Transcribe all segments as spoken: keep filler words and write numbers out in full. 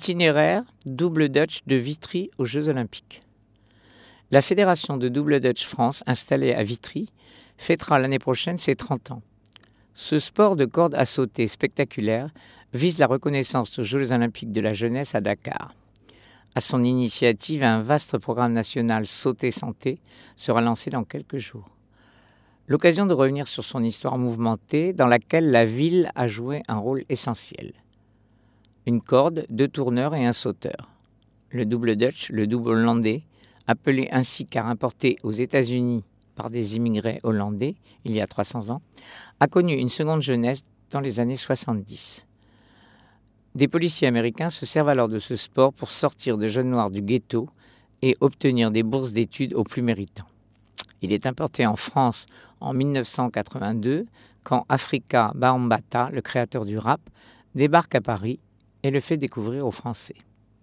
Itinéraire double Dutch de Vitry aux Jeux Olympiques. La Fédération de double Dutch France, installée à Vitry, fêtera l'année prochaine ses trente ans. Ce sport de corde à sauter spectaculaire vise la reconnaissance aux Jeux Olympiques de la jeunesse à Dakar. À son initiative, un vaste programme national Sauter Santé sera lancé dans quelques jours. L'occasion de revenir sur son histoire mouvementée dans laquelle la ville a joué un rôle essentiel. Une corde, deux tourneurs et un sauteur. Le double Dutch, le double hollandais, appelé ainsi car importé aux États-Unis par des immigrés hollandais il y a trois cents ans, a connu une seconde jeunesse dans les années soixante-dix. Des policiers américains se servent alors de ce sport pour sortir de jeunes noirs du ghetto et obtenir des bourses d'études aux plus méritants. Il est importé en France en dix-neuf cent quatre-vingt-deux quand Afrika Bambaataa, le créateur du rap, débarque à Paris et le fait découvrir aux Français.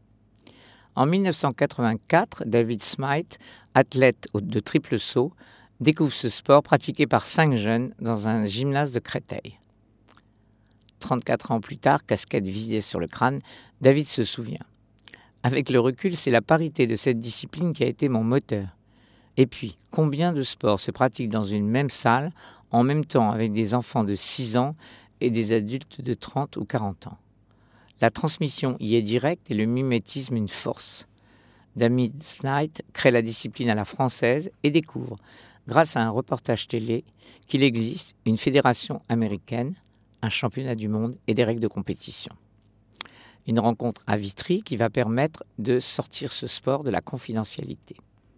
En dix-neuf cent quatre-vingt-quatre, David Smyth, athlète de triple saut, découvre ce sport pratiqué par cinq jeunes dans un gymnase de Créteil. trente-quatre ans plus tard, casquette visée sur le crâne, David se souvient. Avec le recul, c'est la parité de cette discipline qui a été mon moteur. Et puis, combien de sports se pratiquent dans une même salle, en même temps avec des enfants de six ans et des adultes de trente ou quarante ans. La transmission y est directe et le mimétisme une force. David Smyth crée la discipline à la française et découvre, grâce à un reportage télé, qu'il existe une fédération américaine, un championnat du monde et des règles de compétition. Une rencontre à Vitry qui va permettre de sortir ce sport de la confidentialité.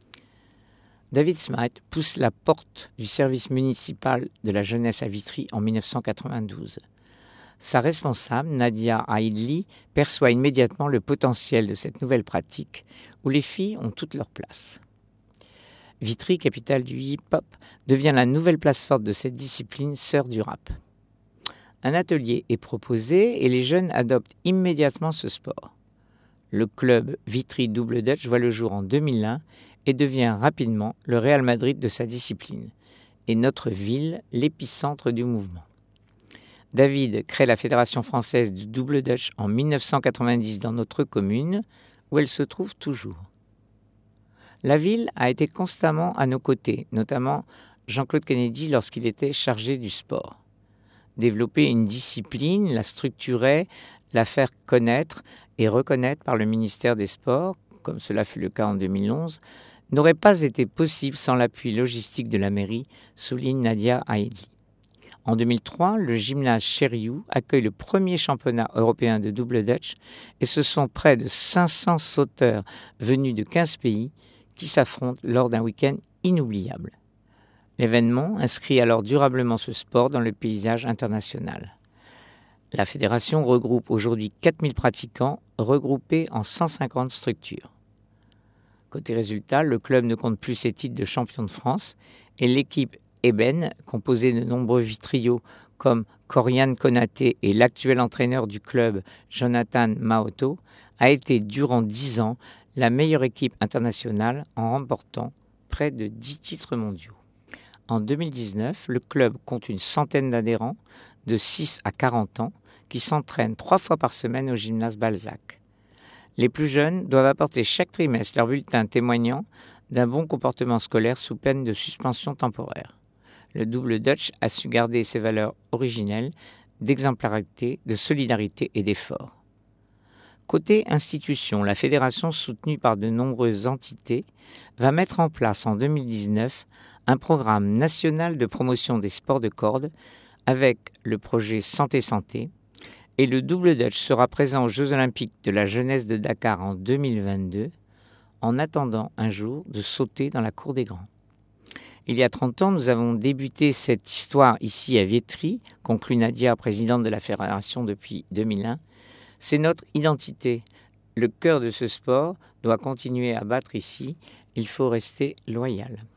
David Smyth pousse la porte du service municipal de la jeunesse à Vitry en dix-neuf cent quatre-vingt-douze. Sa responsable, Nadia Aidli, perçoit immédiatement le potentiel de cette nouvelle pratique où les filles ont toute leur place. Vitry, capitale du hip-hop, devient la nouvelle place forte de cette discipline, sœur du rap. Un atelier est proposé et les jeunes adoptent immédiatement ce sport. Le club Vitry Double Dutch voit le jour en deux mille un et devient rapidement le Real Madrid de sa discipline, et notre ville l'épicentre du mouvement. David crée la Fédération française du double Dutch en dix-neuf cent quatre-vingt-dix dans notre commune, où elle se trouve toujours. La ville a été constamment à nos côtés, notamment Jean-Claude Kennedy lorsqu'il était chargé du sport. Développer une discipline, la structurer, la faire connaître et reconnaître par le ministère des Sports, comme cela fut le cas en deux mille onze, n'aurait pas été possible sans l'appui logistique de la mairie, souligne Nadia Aidli. En deux mille trois, le gymnase Chériou accueille le premier championnat européen de double Dutch et ce sont près de cinq cents sauteurs venus de quinze pays qui s'affrontent lors d'un week-end inoubliable. L'événement inscrit alors durablement ce sport dans le paysage international. La fédération regroupe aujourd'hui quatre mille pratiquants regroupés en cent cinquante structures. Côté résultat, le club ne compte plus ses titres de champion de France et l'équipe Eben, composée de nombreux vitriaux comme Coriane Konaté et l'actuel entraîneur du club, Jonathan Maoto, a été durant dix ans la meilleure équipe internationale en remportant près de dix titres mondiaux. En deux mille dix-neuf, le club compte une centaine d'adhérents de six à quarante ans qui s'entraînent trois fois par semaine au gymnase Balzac. Les plus jeunes doivent apporter chaque trimestre leur bulletin témoignant d'un bon comportement scolaire sous peine de suspension temporaire. Le double Dutch a su garder ses valeurs originelles d'exemplarité, de solidarité et d'effort. Côté institution, la fédération, soutenue par de nombreuses entités, va mettre en place en deux mille dix-neuf un programme national de promotion des sports de corde avec le projet Santé Santé, et le double Dutch sera présent aux Jeux Olympiques de la jeunesse de Dakar en deux mille vingt-deux, en attendant un jour de sauter dans la cour des grands. Il y a trente ans, nous avons débuté cette histoire ici à Vitry, conclut Nadia, présidente de la fédération depuis deux mille un. C'est notre identité. Le cœur de ce sport doit continuer à battre ici. Il faut rester loyal.